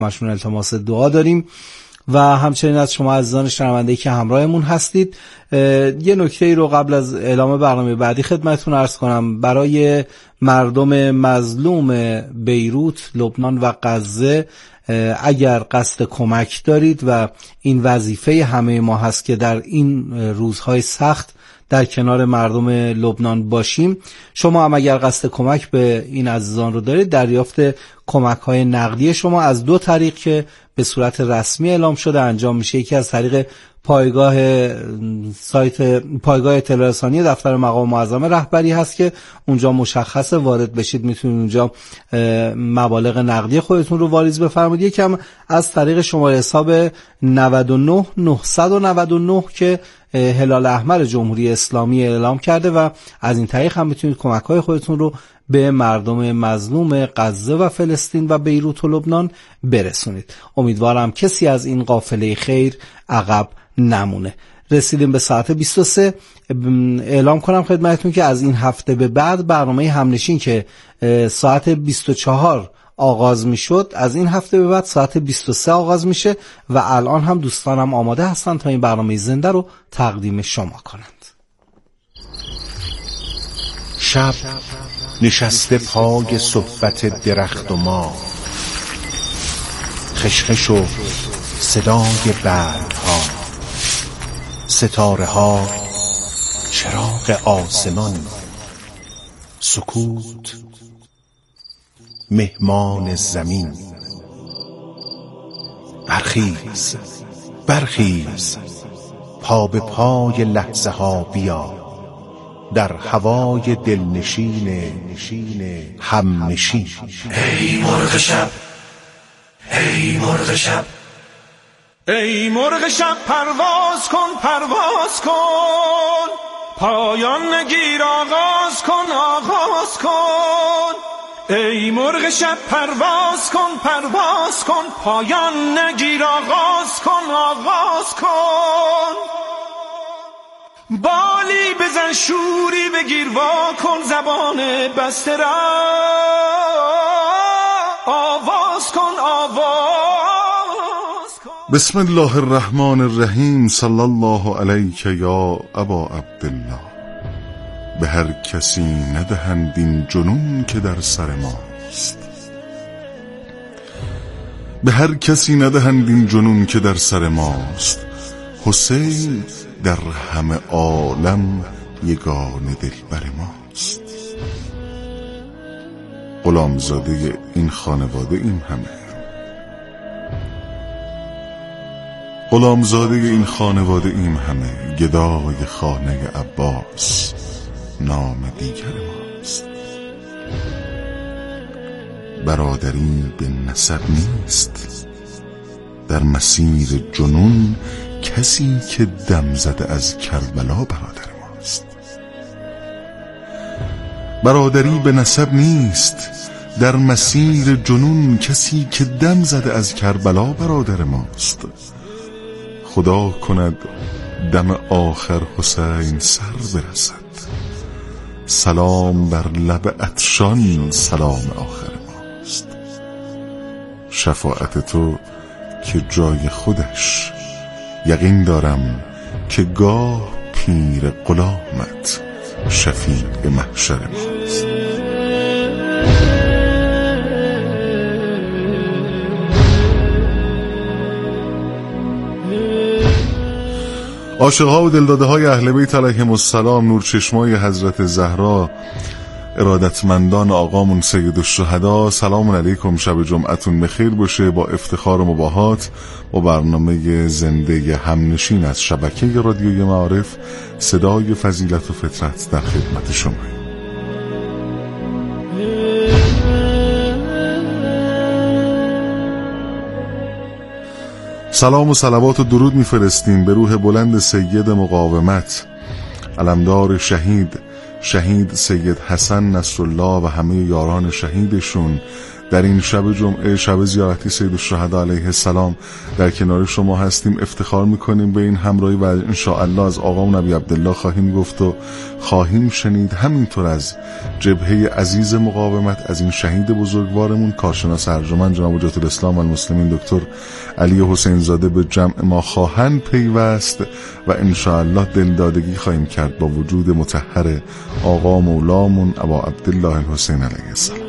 همشون التماس دعا داریم و همچنین از شما عزیزان شنونده‌ای که همراهمون هستید. یه نکته رو قبل از اعلام برنامه بعدی خدمتتون عرض کنم. برای مردم مظلوم بیروت، لبنان و غزه اگر قصد کمک دارید و این وظیفه همه ما هست که در این روزهای سخت در کنار مردم لبنان باشیم، شما هم اگر قصد کمک به این عزیزان رو دارید، دریافت کمک‌های نقدی شما از دو طریق که به صورت رسمی اعلام شده انجام میشه. یکی از طریق پایگاه اطلاع رسانی دفتر مقام معظم رهبری هست که اونجا مشخصه، وارد بشید میتونید اونجا مبالغ نقدی خودتون رو واریز بفرمایید. یکم از طریق شماره حساب 99 999 که هلال احمر جمهوری اسلامی اعلام کرده و از این طریق هم میتونید کمک‌های خودتون رو به مردم مظلوم غزه و فلسطین و بیروت و لبنان برسونید. امیدوارم کسی از این قافله خیر عقب نمونه. رسیدیم به ساعت 23. اعلام کنم خدمتتون که از این هفته به بعد برنامه همنشین که ساعت 24 آغاز می شد، از این هفته به بعد ساعت 23 آغاز میشه و الان هم دوستانم آماده هستن تا این برنامه زنده رو تقدیم شما کنند. شب نشسته پای صحبت درخت و ما، خشخش و صدای برگ‌ها، ستاره ها، چراغ آسمان، سکوت، مهمان زمین. برخیز برخیز، پا به پای لحظه ها بیا، در هوای دلنشین همنشین. ای مرغ شب، ای مرغ شب، ای مرغ شب، پرواز کن پرواز کن، پایان نگیر آغاز کن آغاز کن. ای مرغ شب، پرواز کن پرواز کن، پایان نگیر آغاز کن آغاز کن. بالی بزن شوری بگیر وا کن، زبان بسته را آواز کن آواز کن. بسم الله الرحمن الرحیم. صلی الله علیک یا ابا عبدالله. به هر کسی ندهند این جنون که در سر ماست، به هر کسی ندهند این جنون که در سر ماست. حسین در همه عالم یگانه دلبر ماست. غلامزاده این خانواده این همه، غلامزاده این خانواده این همه، گدای خانه عباس نام دیگر ماست. برادری به نسب نیست، در مسیر جنون کسی که دم زده از کربلا برادر ماست. برادری به نسب نیست، در مسیر جنون کسی که دم زده از کربلا برادر ماست. خدا کند دم آخر حسین سر برسد، سلام بر لب عطشان سلام آخر ماست. شفاعت تو که جای خودش، یقین دارم که گاه پیر غلامت شفیع محشر ماست. عاشق‌ها و دلداده‌های اهل بیت علیهم السلام، نورچشمای حضرت زهرا، ارادتمندان آقامون سید الشهدا، سلام علیکم. شب جمعتون بخیر باشه. با افتخار و مباهات با برنامه زنده همنشین از شبکه رادیوی معارف، صدای فضیلت و فطرت در خدمت شما. سلام و صلوات و درود میفرستیم به روح بلند سید مقاومت، علمدار شهید سید حسن نصرالله و همه یاران شهیدشون در این شب جمعه، شب زیارتی سید الشهدا علیه السلام، در کنار شما هستیم. افتخار میکنیم به این همراهی و انشاءالله از آقا نبی عبدالله خواهیم گفت و خواهیم شنید، همینطور از جبهه عزیز مقاومت، از این شهید بزرگوارمون کارشناس ارجمند جناب حجت الاسلام والمسلمین دکتر علی حسین زاده به جمع ما خواهند پیوست و انشاءالله دلدادگی خواهیم کرد با وجود مطهر آقا مولامون ابا عبدالله الحسین علیه السلام.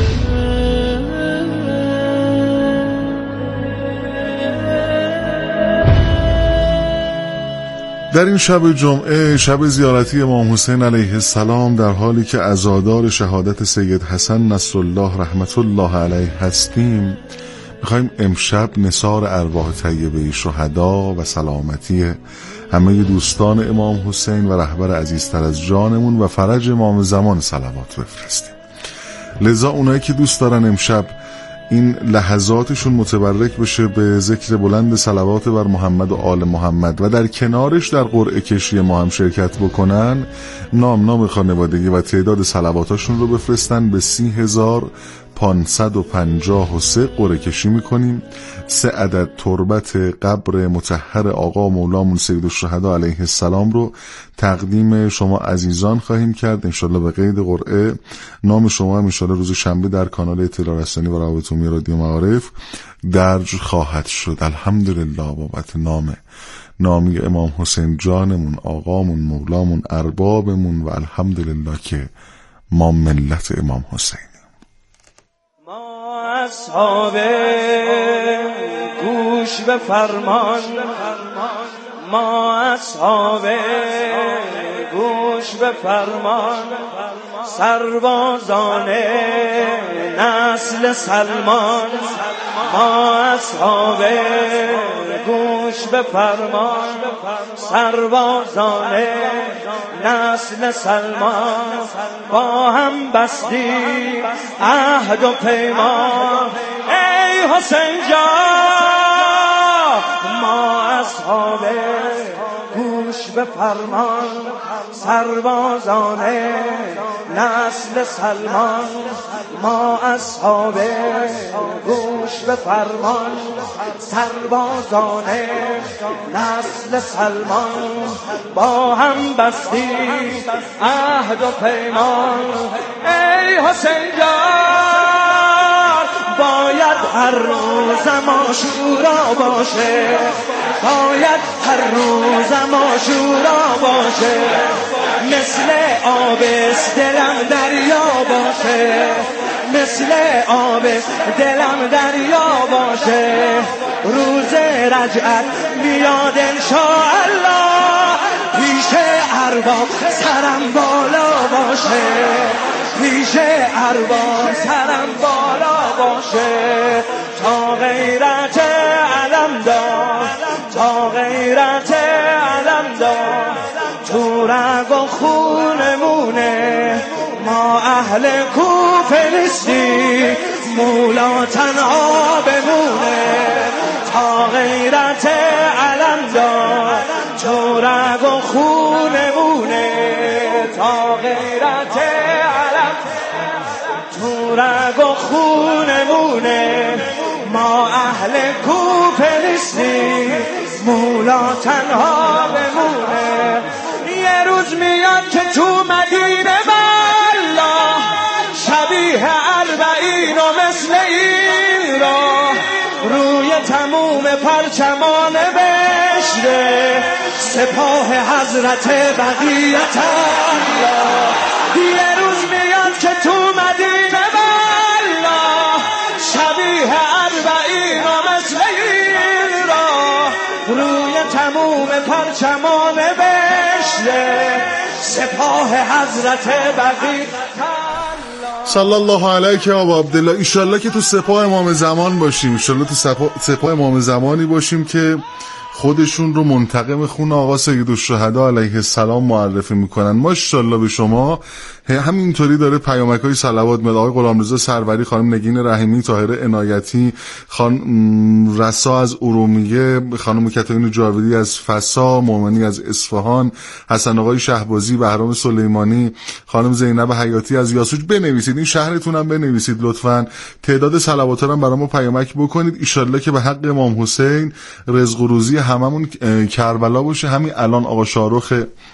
در این شب جمعه، شب زیارتی امام حسین علیه السلام، در حالی که عزادار شهادت سید حسن نصرالله رحمت الله علیه هستیم، میخوایم امشب نثار ارواح طیبه شهدا و سلامتی همه دوستان امام حسین و رهبر عزیزتر از جانمون و فرج امام زمان صلوات بفرستیم. لذا اونایی که دوست دارن امشب این لحظاتشون متبرک بشه به ذکر بلند صلوات بر محمد و آل محمد و در کنارش در قرعه کشی ما هم شرکت بکنن، نام خانوادگی و تعداد صلواتاشون رو بفرستن به 30,553. قرعه کشی میکنیم. 3 عدد تربت قبر مطهر آقا مولامون سید الشهدا علیه السلام رو تقدیم شما عزیزان خواهیم کرد. انشالله به قید قرعه نام شما هم انشالله روز شنبه در کانال اطلاع رسانی و روابط عمومی رادیو معارف درج خواهد شد. الحمدلله بابت نامی امام حسین جانمون، آقامون، مولامون، اربابمون و الحمدلله که ما ملت امام حسینیم. ما اصحاب گوش به فرمان، ما اصحاب گوش به فرمان، سربازان نسل سلمان، ما اصحاب گوش به فرمان، سربازان نسل سلمان، با هم بستی عهد و پیمان. ای حسین جان، ما اصحاب گوش به فرمان، سربازان نسل سلمان، ما اصحاب گوش به فرمان، سربازان نسل سلمان، با هم بستی عهد و پیمان. ای حسین جان، باید هر روز ما شورا باشه، باید هر روز ما شورا باشه، مثل آب دلم دریا باشه، مثل آب دلم دریا باشه. روز رجعت میاد انشاءالله، پیش ارباب سرم بالا باشه، پیش ارباب سرم بالا باشه. تا غیرت علم دار، تا غیرت علم دار، تو رگ و خونمونه. ما اهل کوفه نیستی، مولا تنها بمونه. تا غیرت علم دار، تو رگ و خونمونه. تا غیرت علم، تو رگ و خونمونه. ما اهل کوفه نیستی، مولا تنها بمونه. یه روز میاد که تو مدینه والله، شبیه 40 و مثل این را روی تموم پرچمان بشره، سپاه حضرت بقیت الله. یه روز میاد که تو مدینه والله، شبیه 40 و مثل این را روی تموم پرچمان بشره، سپاه حضرت بقیت. صلی الله علیک ابا عبدالله. ایشالله که تو سپاه امام زمان باشیم، ایشالله تو سپاه امام زمانی باشیم که خودشون رو منتقم خون آقا سیدالشهدا علیه السلام معرفی میکنن. ماشاءالله به شما. همینطوری داره پیامک‌های صلوات میاد. آقای غلامرضا سروری، خانم نگین رحیمی، طاهره عنایتی، خانم رسا از ارومیه، خانم کاترین جاویدی از فسا، مومنی از اصفهان، حسن آقای شهبازی، بهرام سلیمانی، خانم زینب حیاتی از یاسوج. بنویسید، این شهرتون هم بنویسید لطفاً. تعداد صلوات‌ها رو برام پیامک بکنید ان شاءالله که به حق امام حسین رزق و روزی هممون کربلا باشه. همین الان آقا شاروخ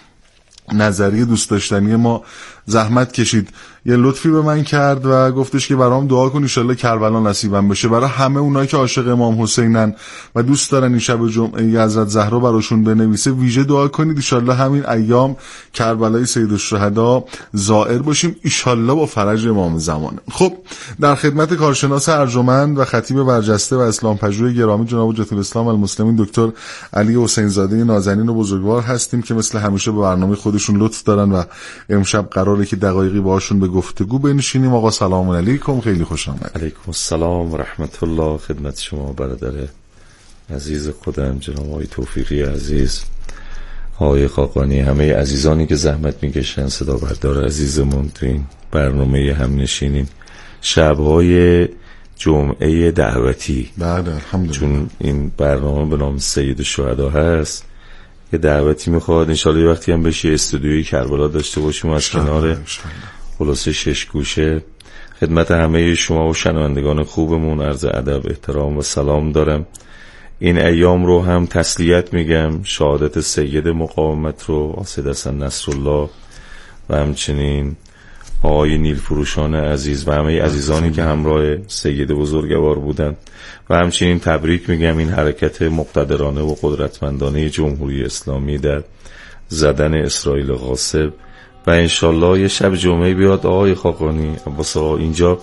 نظری دوست داشتنی ما زحمت کشید، یه لطفی به من کرد و گفتش که برام دعا کن ان شاءالله کربلا نصیبم بشه. برای همه اونایی که عاشق امام حسینن و دوست دارن این شب جمعه حضرت زهرا براشون بنویسه، ویژه دعا کنید ان شاءالله همین ایام کربلای سیدالشهدا زائر باشیم ان شاءالله با فرج امام زمان. خب در خدمت کارشناس ارجمند و خطیب برجسته و اسلام پژوه گرامی جناب حجت الاسلام المسلمین دکتر علی حسین زاده نازنین و بزرگوار هستیم که مثل همیشه به برنامه خودشون لطف دارن و امشب قراره که دقایقی باهاشون به گفتگو بنشینیم. آقا سلام علیکم، خیلی خوش آمدید. علیکم السلام و رحمت الله. خدمت شما برادر عزیز خودم جناب آقای توفیقی عزیز، آقای خاقانی، همه عزیزانی که زحمت میکشن، صدا بردار عزیزمون تو این برنامه همنشینین شب‌های جمعه دعوتی. بله الحمدلله. چون این برنامه به نام سیدالشهدا هست، یه دعوتی میخواد انشالله وقتی هم بشه استودیوی کربلا داشته باشیم از کنار خلاصه 6 گوشه. خدمت همه شما و شنوندگان خوبمون عرض ادب، احترام و سلام دارم. این ایام رو هم تسلیت میگم، شهادت سید مقاومت رو آسد حسن نصرالله و همچنین آقای نیلفروشان عزیز و همه عزیزانی که همراه سید بزرگوار بودن و همچنین تبریک میگم این حرکت مقتدرانه و قدرتمندانه جمهوری اسلامی در زدن اسرائیل غاصب. و انشالله یه شب جمعه بیاد آقای خاقانی عباس آقا اینجا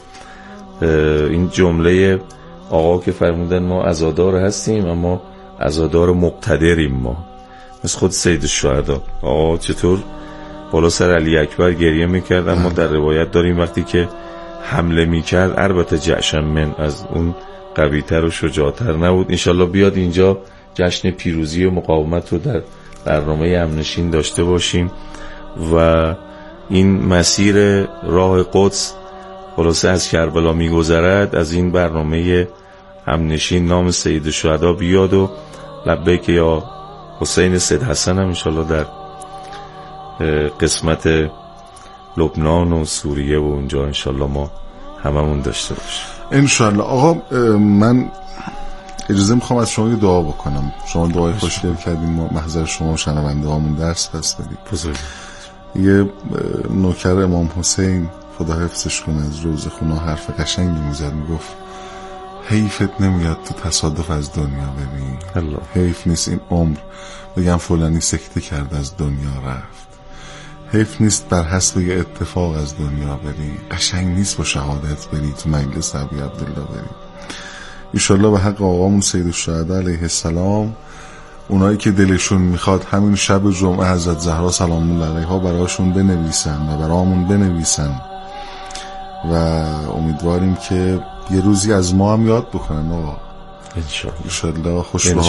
این جمله آقا که فرمودن ما عزادار هستیم اما عزادار مقتدریم، ما مثل خود سیدالشهدا. آقا چطور بالا سر علی اکبر گریه میکرد، اما در روایت داریم وقتی که حمله میکرد البته جعشم من از اون قویتر و شجاعتر نبود. انشالله بیاد اینجا جشن پیروزی و مقاومت رو در برنامه همنشین داشته باشیم و این مسیر راه قدس خلاصه از کربلا میگذرد، از این برنامه همنشین نام سیدالشهدا بیاد و لبیک یا حسین سید حسن هم انشالله در قسمت لبنان و سوریه و اونجا انشالله ما هممون داشته باشیم انشالله. آقا من اجازه میخوام از شما یه دعا بکنم. شما دعای خوشگل کردیم، ما محضر شما شنونده هامون درس پس بدیم. بزرگ یه نوکر امام حسین خدا حفظش کنه از روز خونا حرف قشنگی میزد، میگفت حیفت نمیاد تو تصادف از دنیا ببین، حیف نیست این عمر بگم فلانی سکته کرد از دنیا رفت، حیف نیست بر حسب یه اتفاق از دنیا بری، قشنگ نیست با شهادت بری تو مجلس ابی عبدالله بری. انشالله به حق آقامون سیدالشهدا علیه السلام اونایی که دلشون میخواد همین شب جمعه حضرت زهرا سلام الله علیها براشون بنویسن و برامون بنویسن و امیدواریم که یه روزی از ما هم یاد بکنن. آقا انشالله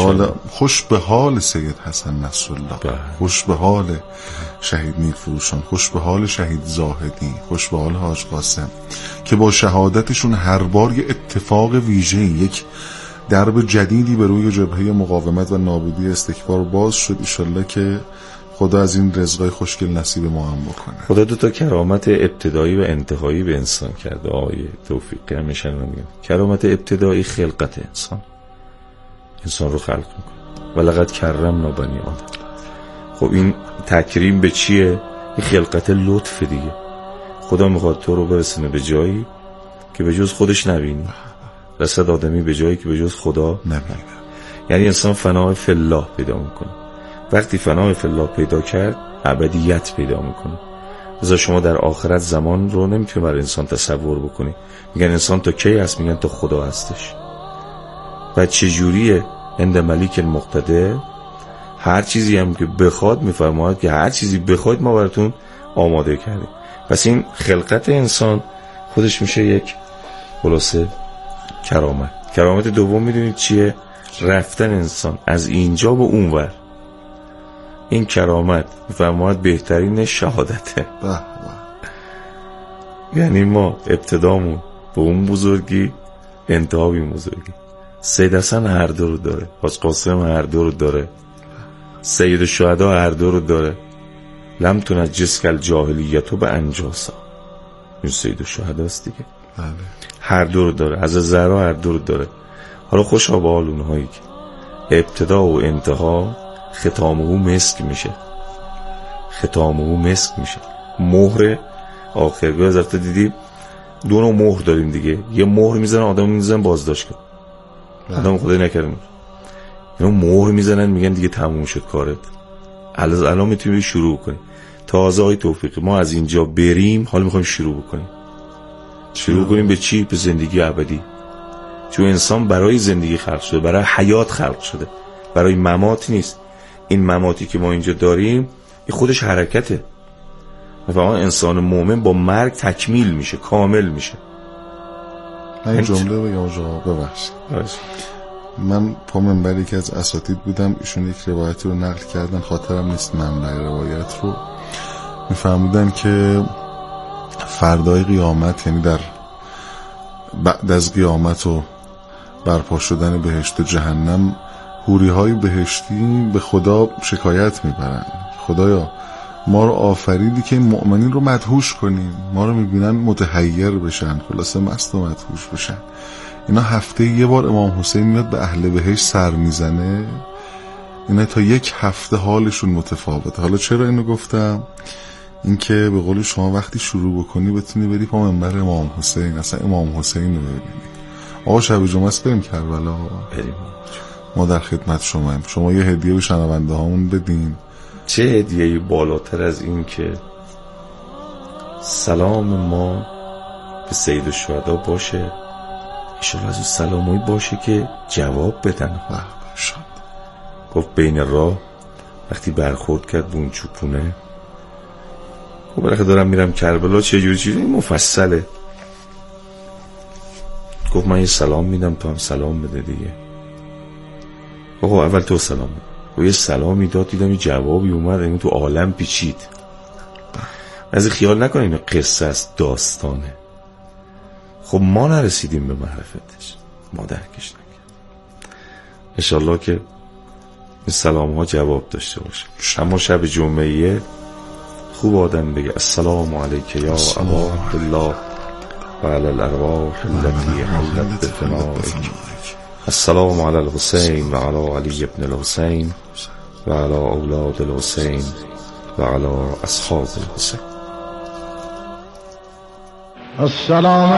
خوش به حال سید حسن نصرالله، خوش به حال شهید نیلفروشان، خوش به حال شهید زاهدی، خوش به حال حاج قاسم که با شهادتشون هر بار یه اتفاق ویژه، یک درب جدیدی به روی جبهه مقاومت و نابودی استکبار باز شد. انشالله که خدا از این رزقای خوشگل نصیب ما هم بکنه. خدا دو تا کرامت ابتدایی و انتهایی به انسان کرده. آقای توفیقی همیشه میگه کرامت ابتدایی خلقت انسان رو خلق میکنه و لقد کرمنا بنی آدم. خب این تکریم به چیه؟ این خلقت لطف دیگه. خدا میخواد تو رو برسونه به جایی که به جز خودش نبینی، رسد آدمی به جایی که به جز خدا نبینه. یعنی انسان فنای فی الله پیدا میکنه. وقتی فنای فی الله پیدا کرد ابدیت پیدا میکنه. لذا شما در آخرت زمان رو نمیتونی برای انسان تصور بکنی. میگن انسان تا کی هست؟ میگن تا خدا هستش. و چجوریه؟ عند ملیک المقتدر هر چیزی هم که بخواد میفرماید که هر چیزی بخواید ما براتون آماده کردیم. پس این خلقت انسان خودش میشه یک خلاصه کرامت. کرامت دوم میدونید چیه؟ رفتن انسان از اینجا به اونور، این کرامت میفرماید بهترین شهادته. یعنی ما ابتدامون به اون بزرگی، انتها به این بزرگی. سید حسن هر دو رو داره، حاج قاسم هر دو رو داره، سید الشهدا هر دو رو داره. لم تنجس الجاهلیت به انجاسا، این سید الشهدا است دیگه. هر دو رو داره. حضرت زهرا هر دو رو داره. حالا خوشا به حال اونهایی که ابتدا و انتها ختامه مسک میشه، ختامه مسک میشه. مهر آخرگاه حضرت دیدی دو نوع مهر داریم دیگه. یه مهر میزنن آدم میزنن بازداشتگاه، آدم خدای نکرده اینا مهر میزنن میگن دیگه تموم شد کارت، الان میتونی شروع کنی. تازه های توفیقی ما از اینجا بریم، حالا میخوایم شروع بکنیم. شروع کنیم به چی؟ به زندگی ابدی. چون انسان برای زندگی خلق شده، برای حیات خلق شده، برای ممات نیست. این مماتی که ما اینجا داریم این خودش حرکته. مثلا انسان مومن با مرگ تکمیل میشه، کامل میشه. من جمله بگم آقا ببخشید. من پا منبری که از اساتید بودم، ایشون یک روایتی رو نقل کردن، خاطرم نیست منبع روایت رو. میفرمودن که فردای قیامت، یعنی در بعد از قیامت و برپا شدن بهشت و جهنم، حوری‌های بهشتی به خدا شکایت میبرن: خدایا ما رو آفریدی که مؤمنین رو مدهوش کنیم، ما رو میبینن متحیر بشن، خلاصه مست و مدهوش بشن. اینا هفته یه بار امام حسین میاد به اهل بهشت سر میزنه، اینا تا یک هفته حالشون متفاوته. حالا چرا اینو گفتم؟ این که به قول شما وقتی شروع بکنی بتونی بری پا منبر امام حسین، اصلا امام حسین رو ببینی. آقا شب جمعه است بریم کربلا، بریم. ما در خدمت شماییم. شما یه هدیه به شنونده هامون بدین. چه هدیه‌ای بالاتر از این که سلام ما به سید الشهدا باشه، ایشالا از اون سلامایی باشه که جواب بدن. گفت بین راه وقتی برخورد کرد به اون چوپونه، خب برخه دارم میرم کربلا چه جوری چیزی مفصله. گفت من یه سلام میدم تو هم سلام بده دیگه. آقا اول تو سلام بده. و یه سلامی داد، دیدم یه جوابی اومد، این تو عالم پیچید. از خیال نکنیم قصه است، داستانه. خب ما نرسیدیم به معرفتش، ما درکش نکردیم. انشالله که این سلام ها جواب داشته باشه. اما شب جمعه خوب آدم بگه السلام علیک یا ابا عبدالله و علی الارواح التي حلت بفنائک، السلام علی الحسین و علی علی ابن الحسین و علی اولاد الحسین و علی اصحاب الحسین. السلام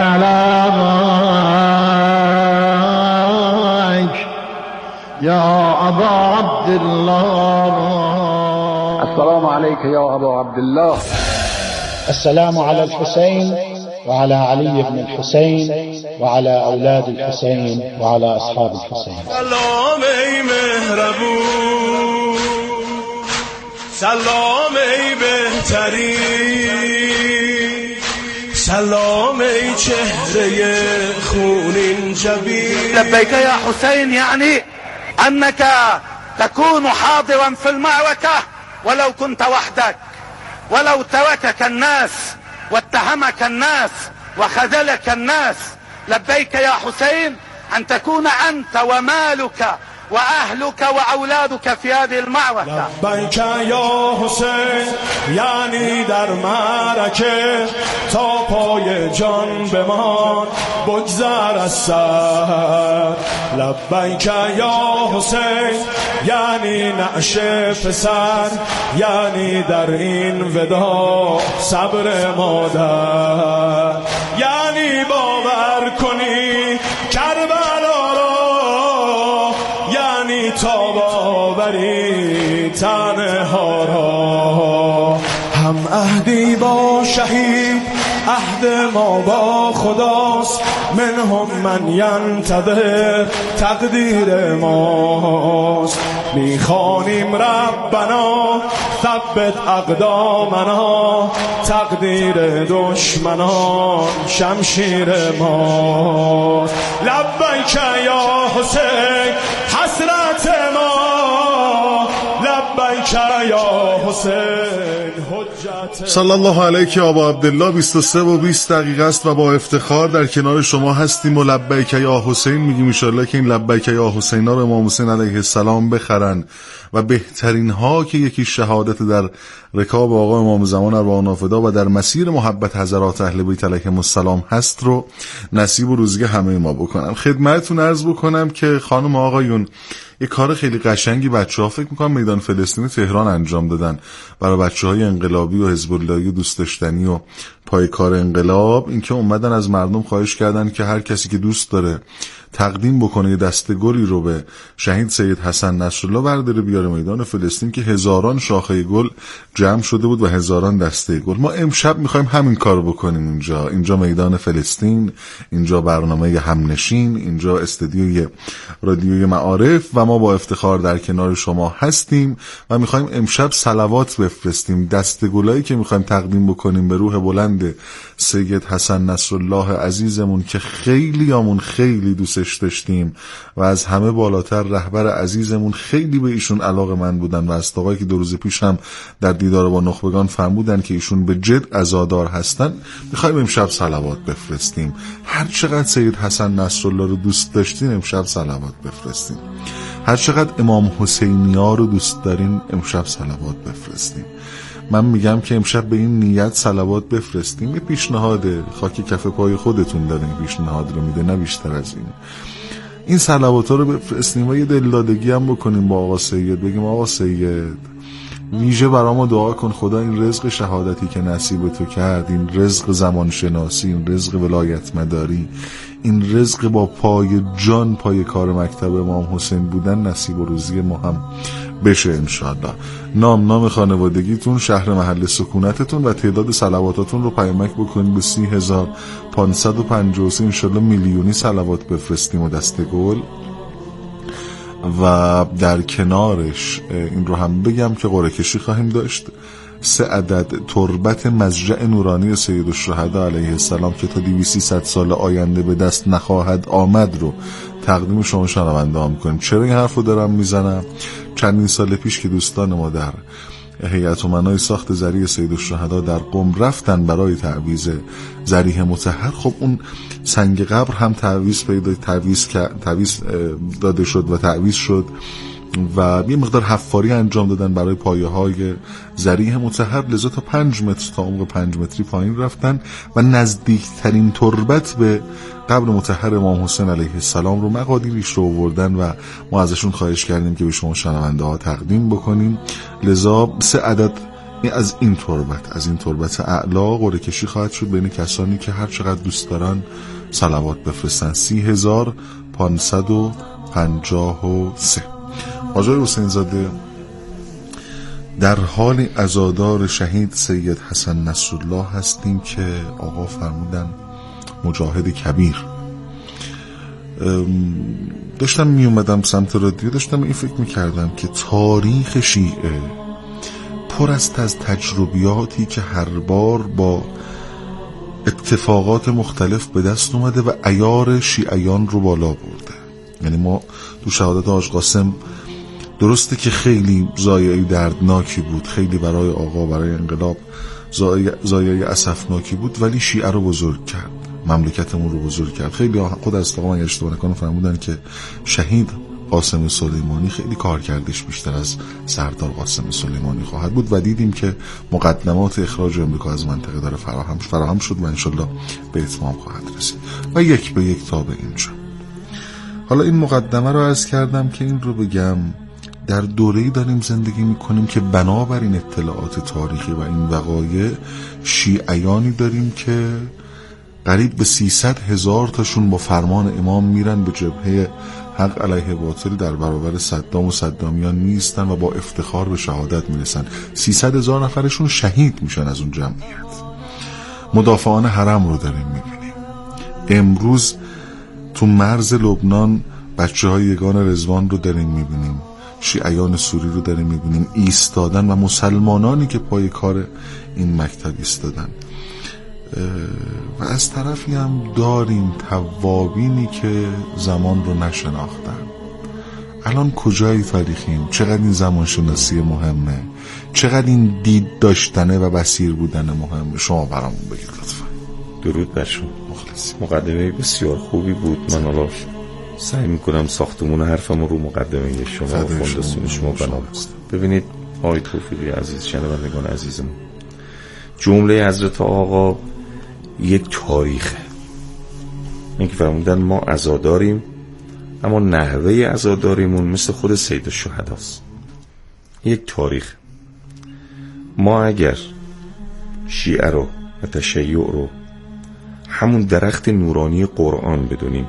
علیک یا ابا عبدالله، السلام عليك يا أبا عبد الله. السلام على الحسين وعلى علي بن الحسين وعلى أولاد الحسين وعلى أصحاب الحسين. سلام ای مهربون، سلام ای بهتری، سلام ای چهره خونین جبین. لبيك يا حسين، يعني أنك تكون حاضرا في المعركة ولو كنت وحدك، ولو تركك الناس واتهمك الناس وخذلك الناس. لبيك يا حسين أن تكون أنت ومالك وأهلك وأولادك في هذه المعركة. لبیک یا حسین، یعنی در معرکه تا پای جان بمان بگذر از سر. لبیک یا حسین، یعنی نعش پسر، یعنی در این ودا صبر مادر، یعنی باور کنی کربلا را، یعنی تا باوری تنها را. هم عهدی با شهید، عهد ما با خداست، منهم من ینتظر تقدیر ماست. میخوانیم ربنا ثبت اقدامنا، تقدیر دشمنان شمشیر ماست. لبیک یا حسین صلی الله علیک آبا عبدالله. 23 و 20 دقیقه است و با افتخار در کنار شما هستیم و لبیک یا حسین میگیم. انشالله که این لبیک یا حسین ها رو امام حسین علیه السلام بخرن و بهترین ها که یکی شهادت در رکاب آقا امام زمان ارواح نافدا و در مسیر محبت حضرات اهل بیت علیهم السلام هست رو نصیب و روزی همه ما بکنم. خدمتتون عرض بکنم که خانم آقایون یه کار خیلی قشنگی بچه‌ها فکر می‌کنم میدان فلسطین تهران انجام دادن برای بچه‌های انقلابی و حزب اللهی و دوست داشتنی و پایکار انقلاب. اینکه اومدن از مردم خواهش کردن که هر کسی که دوست داره تقدیم بکنه یه دسته گلی رو به شهید سید حسن نصرالله برداره بیاره میدان فلسطین، که هزاران شاخه گل جمع شده بود و هزاران دسته گل. ما امشب میخوایم همین کار بکنیم. اینجا میدان فلسطین، اینجا برنامه همنشین، اینجا استودیوی رادیوی معارف و ما با افتخار در کنار شما هستیم و میخوایم امشب صلوات بفرستیم. دسته گلایی که میخوایم تقدیم بکنیم به روح بلند سید حسن نصرالله عزیزمون که خیلی دوستش داشتیم و از همه بالاتر رهبر عزیزمون خیلی به ایشون علاقه‌مند بودن و از آقایی که 2 روز پیش هم در دیدار با نخبگان فرمودن که ایشون به جد عزادار هستن. میخوایم امشب صلوات بفرستیم. هر چقدر سید حسن نصرالله رو دوست داشتین امشب صلوات بفرستیم. هر چقدر امام حسینی‌ها رو دوست دارین امشب صلوات بفرستیم. من میگم که امشب به این نیت صلوات بفرستیم. یه پیشنهاده، خاک کف پای خودتون داره این پیشنهاد رو میده، نه بیشتر از این صلوات‌ها رو بفرستیم و یه دلدادگی هم بکنیم با آقا سید. بگیم آقا سید ویژه برامو دعا کن خدا این رزق شهادتی که نصیب تو کرد، این رزق زمانشناسی، این رزق ولایت مداری، این رزق با پای جان پای کار مکتب امام حسین بودن نصیب و روزی ما هم بشه انشاءالله. نام خانوادگیتون، شهر محل سکونتتون و تعداد صلواتاتون رو پیامک بکنید به 30553. انشاءالله میلیونی صلوات بفرستیم و دسته گل. و در کنارش این رو هم بگم که قرعه کشی خواهیم داشت. 3 عدد تربت مضجع نورانی سید الشهدا علیه السلام که تا 200-300 سال آینده به دست نخواهد آمد رو تقدیم شما شنونده ها میکنیم. چرا این حرف رو دارم میزنم؟ چندین سال پیش که دوستان ما در هیئت امنای ساخت ذریح سید الشهدا در قم رفتن برای تعویض ذریح مطهر، خب اون سنگ قبر هم تعویض داده شد و تعویض شد و یه مقدار حفاری انجام دادن برای پایه های ذریح مطهر، لذا تا 5 متر تا عمق 5 متری پایین رفتن و نزدیکترین تربت به قبر مطهر امام حسین علیه السلام رو مقادیرش رو آوردن و ما ازشون خواهش کردیم که به شما شنونده ها تقدیم بکنیم. لذا 3 عدد از این تربت اعلا قرعه کشی خواهد شد بین کسانی که هر چقدر دوست دارن صلوات بفرستن. 30553. آقای حسین زاده در حال عزادار شهید سید حسن نصرالله هستیم که آقا فرمودن مجاهد کبیر. داشتم می اومدم سمت رادیو، داشتم این فکر میکردم که تاریخ شیعه پر است از تجربیاتی که هر بار با اتفاقات مختلف به دست اومده و عیار شیعیان رو بالا برده. یعنی ما تو شهادت حاج قاسم درسته که خیلی ضایعه دردناکی بود، خیلی برای آقا، برای انقلاب ضایعه اسفناکی بود، ولی شیعه رو بزرگ کرد، مملکتمون رو بزرگ کرد. خیلی خود از آقا من اشتباه نکنم فرمودن که شهید قاسم سلیمانی خیلی کار کردش بیشتر از سردار قاسم سلیمانی خواهد بود و دیدیم که مقدمات اخراج امریکا از منطقه داره فراهم شد و انشالله به اتمام خواهد رسید و یک به یک تا به اینجا. حالا این مقدمه رو عرض کردم که این رو بگم در دوره‌ای داریم زندگی میکنیم که بنابراین اطلاعات تاریخی و این وقایع شیعیانی داریم که قریب به 300,000 تاشون با فرمان امام میرن به جبهه حق علیه باطل در برابر صدام و صدامیان میستن و با افتخار به شهادت میرسن. 300,000 نفرشون شهید میشن از اون جمعیت. مدافعان حرم رو داریم میبینیم. امروز تو مرز لبنان بچه‌های یگان رضوان رو داریم میبینیم، شیعیان سوری رو داریم میبینیم ایستادن و مسلمانانی که پای کار این مکتب ایستادن و از طرفی هم داریم توابینی که زمان رو نشناختن. الان کجای تاریخیم؟ چقدر این زمانشناسی مهمه؟ چقدر این دید داشتنه و بصیر بودن مهمه؟ شما برامون بگید لطفا. درود بر شما. مخلص. مقدمه بسیار خوبی بود. من حالا سعی میکنم ساختمون حرفم رو مقدمه شما و فونداسیون شما بنا ببینید آقای توفیقی عزیز، شنوندگان عزیزم، جمله حضرت آقا یک تاریخه. این که فرمودن ما عزاداریم، اما نحوه عزاداریمون مثل خود سید الشهداست. یک تاریخ. ما اگر شیعه رو و تشیع رو همون درخت نورانی قرآن بدونیم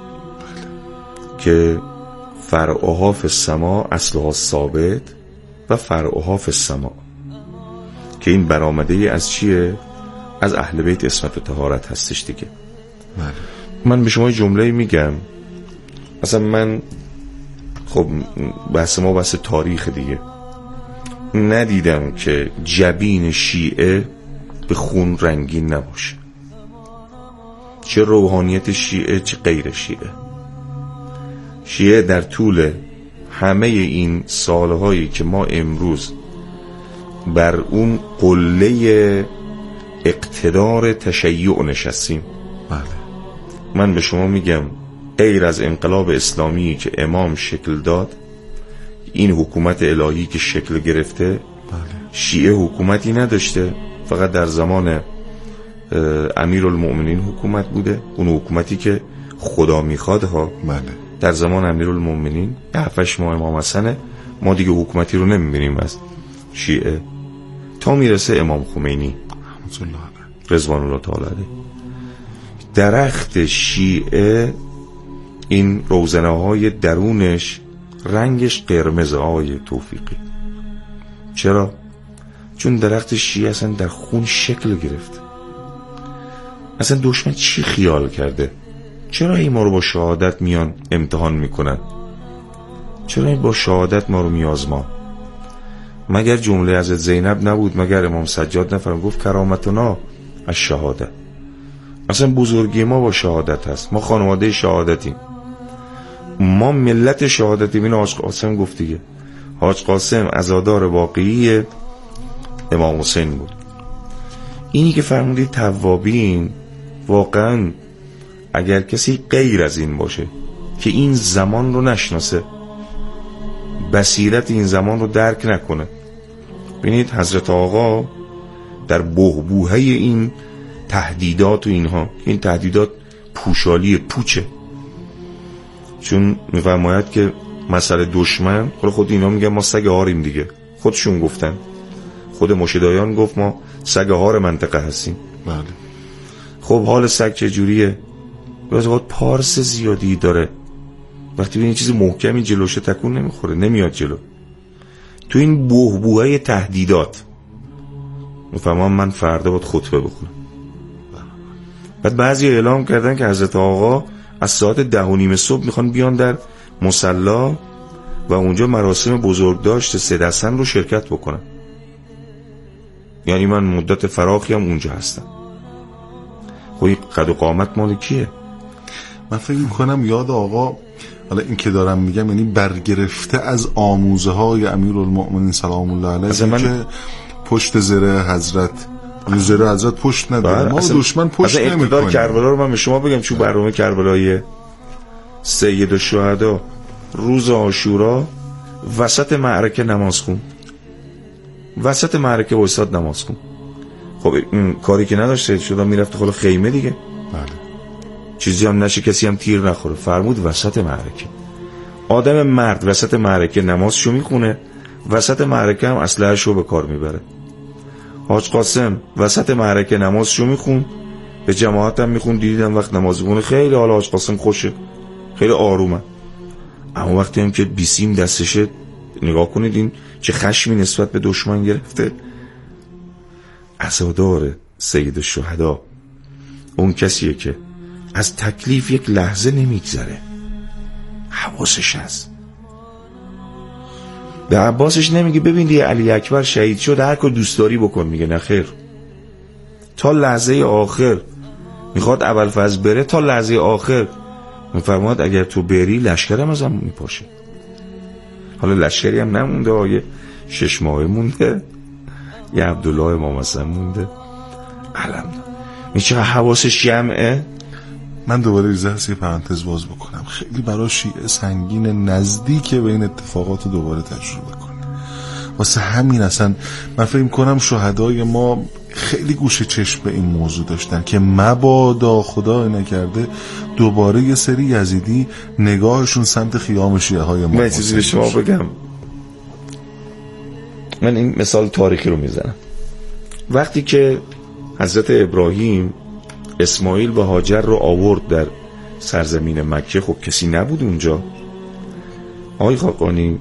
که فرعها فی السما اصلها ثابت و فرعها فی السما، که این برآمده از چیه؟ از اهل بیت عصمت و طهارت هستش دیگه. من به شما جمله میگم، مثلا من خب بحث ما بحث تاریخ دیگه، ندیدم که جبین شیعه به خون رنگین نباشه، چه روحانیت شیعه چه غیر شیعه. شیعه در طول همه این سالهایی که ما امروز بر اون قله اقتدار تشیع نشستیم، من به شما میگم غیر از انقلاب اسلامی که امام شکل داد، این حکومت الهی که شکل گرفته، شیعه حکومتی نداشته. فقط در زمان امیرالمؤمنین حکومت بوده، اون حکومتی که خدا میخواد ها. در زمان امیرالمؤمنین 7-8 ماه امام حسن ما دیگه حکومتی رو نمیبینیم از شیعه تا میرسه امام خمینی رضوان الله تعالی علیه. درخت شیعه این روزنه های درونش رنگش قرمز آقای توفیقی. چرا؟ چون درخت شیعه اصلا در خون شکل گرفت. اصلا دشمن چی خیال کرده؟ چرا این ما رو با شهادت میان امتحان میکنن؟ چرا این با شهادت ما رو میازما؟ مگر جمله حضرت زینب نبود؟ مگر امام سجاد نفرم گفت کرامتنا از شهادت؟ اصلا بزرگی ما با شهادت هست. ما خانواده شهادتیم، ما ملت شهادتیم. این حاج قاسم گفت دیگه. حاج قاسم عزادار واقعی امام حسین بود. اینی که فرمودی توابین، واقعا اگر کسی غیر از این باشه که این زمان رو نشناسه، بصیرت این زمان رو درک نکنه. ببینید حضرت آقا در بحبوحه این تهدیدات و اینها، این تهدیدات پوشالی پوچه، چون میفرماید که مسئله دشمن، خود اینا میگن ما سگ هاریم دیگه، خودشون گفتن، خود مشدایان گفت ما سگ هار منطقه هستیم. بله. خب حال سگ چجوریه؟ باید پارس زیادی داره، وقتی ببینید چیز محکمی جلوشه تکون نمیخوره، نمیاد جلو. تو این بحبوحه تهدیدات میفهمم من فردا باید خطبه بخونم. بعد بعضی اعلام کردن که حضرت آقا از ساعت 10:30 صبح میخوان بیان در مصلا و اونجا مراسم بزرگداشت سید حسن رو شرکت بکنن. یعنی من مدت فراخی هم اونجا هستم. خب این قد و قامت مال کیه؟ من فکر میکنم یاد آقا، حالا این که دارم میگم یعنی برگرفته از آموزه های امیرالمؤمنین سلام الله علیه که پشت زره حضرت، زره حضرت پشت نداره، ما دشمن پشت نمیکنیم. اقتدار کربلا رو من به شما بگم، چون برنامه کربلایی سید الشهدا روز عاشورا وسط معرکه نماز خون، وسط معرکه وایساد نماز خون. خب این کاری که نداشته شده میرفت خود خیمه دیگه. بله. چیزی هم نشه، کسی هم تیر نخوره. فرمود وسط معرکه، آدم مرد وسط معرکه نمازشو میخونه، وسط معرکه هم اسلحه‌شو به کار میبره. حاج قاسم وسط معرکه نمازشو میخون، به جماعت هم میخون. دیدم وقت نماز میخونه خیلی حالا حاج قاسم خوشه، خیلی آرومه. اما وقتی هم که بیسیم دستشه، نگاه کنید این چه خشمی نسبت به دشمن گرفته. عزادار سید الشهدا اون کسیه که از تکلیف یک لحظه نمیگذره، حواسش هست. به عباسش نمیگه ببین دیگه علی اکبر شهید شد هر کار دوست داری بکن، میگه نه خیر، تا لحظه آخر میخواد ابوالفضل بره، تا لحظه آخر میفرماد اگر تو بری لشکرم ازم میپاشه. حالا لشکری هم نمونده، یه 6 ماهه مونده، یه عبدالله امام حسن مونده. علم میشه حواسش جمعه. من دوباره یه پرانتز باز بکنم. خیلی برای شیعه سنگین نزدیک به این اتفاقات دوباره تجربه کنه. واسه همین اصلا من فکر کنم شهدای ما خیلی گوشه چشم به این موضوع داشتن که مبادا خدا نکرده دوباره یه سری یزیدی نگاهشون سمت خیام شیعه های ما. من چیزی به شما بگم، من این مثال تاریخی رو میزنم. وقتی که حضرت ابراهیم اسماعیل و هاجر رو آورد در سرزمین مکه، خب کسی نبود اونجا. آقای خاقانی